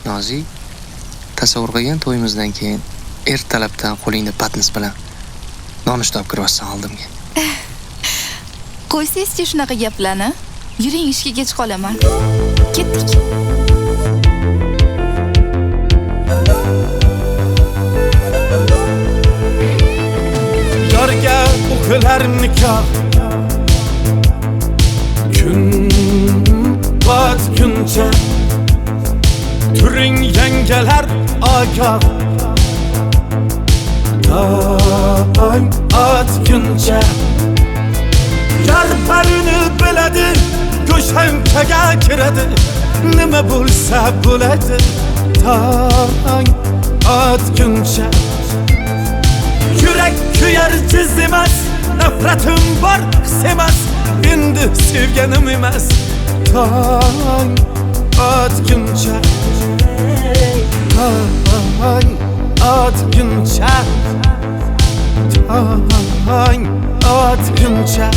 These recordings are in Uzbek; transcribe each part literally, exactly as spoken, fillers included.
Nozik, tasavvur qilgan to'yimizdan keyin ertalabdan qo'lingda patnis bilan nonushta olib kiryapsan oldimga. Qo'ysangizchi shunaqa gaplarni. Yuring, ishga kech qolaman. Ketdik. Yorga o'qilar nikoh, kun botguncha turing yangalar ogoh, tong otguncha yar barini biladi, go'shankaga kiradi, nima bo'lsa bo'ladi, tong otguncha yurak kuyar jiz emas, nafratim bor his emas, endi sevganim emas, tong otguncha, tong otguncha, tong otguncha.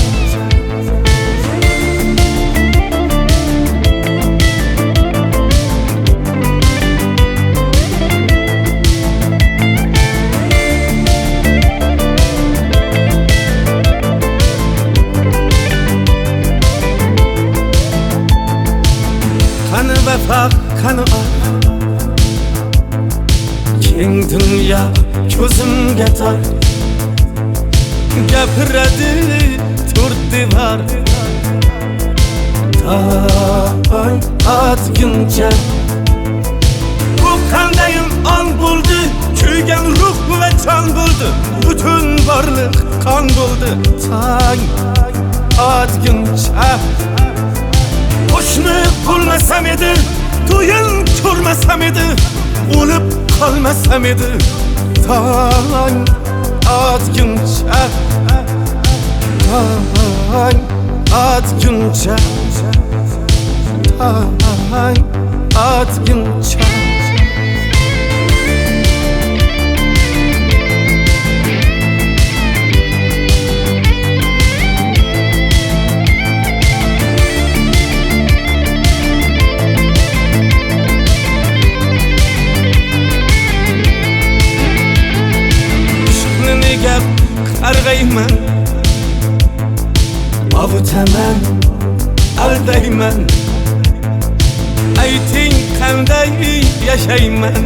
Qani vafo, qani oq, keng dunyo ko'zimga tor, gapiradi to'rt devor, tong otguncha. Bu qandayin on bo'ldi, kuygan ruh va jon bo'ldi, butun borliq qon bo'ldi, tong otguncha. Qo'shni bo'lmasam edi, to'yin ko'rmasam edi, o'lib qolmasam edi, tong otguncha, tong otguncha, tong otguncha. Gap qarg'ayman, ovutaman, aldayman, ayting qanday yashayman,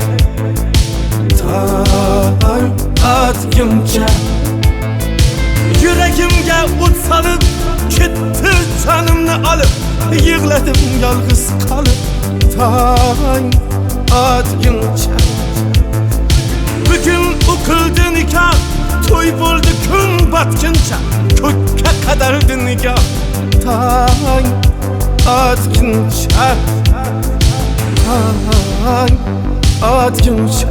tong otguncha. Yuragimga o't solib, ketdi jonimni olib, yig'ladim yolg'iz qolib, tong otguncha. Bugun o'qildi nikoh, to'y bo'ldi kun botguncha, ko'kka qadardi nigoh, tong otguncha, tong otguncha,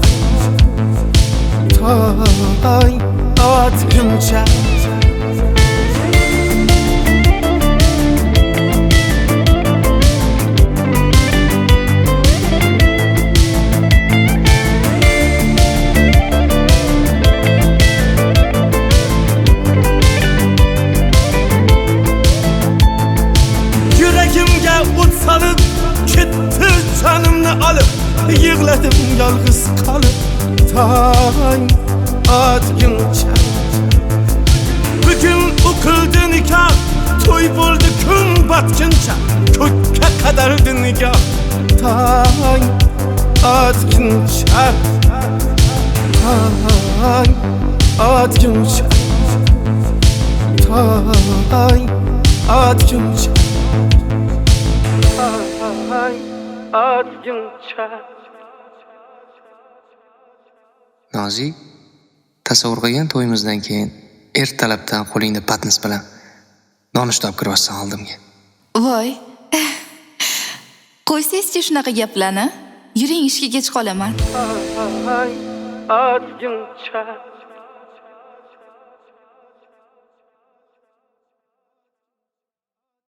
tong otguncha. O't solib, ketdi jonimni olib, yig'ladim yolg'iz qolib, tong otguncha. Bugun o'qildi nikoh, to'y bo'ldi kun botguncha, ko'kka qadardi nigoh, tong otguncha, tong otguncha, tong otguncha. Nozik, tasavvur qilgan to'yimizdan keyin ertalabdan qo'lingda patnis bilan nonushta olib kiryapsan oldimga. Voy. Qo'ysangizchi shunaqa gaplarni. Yuring, ishga kech qolaman. Otguncha.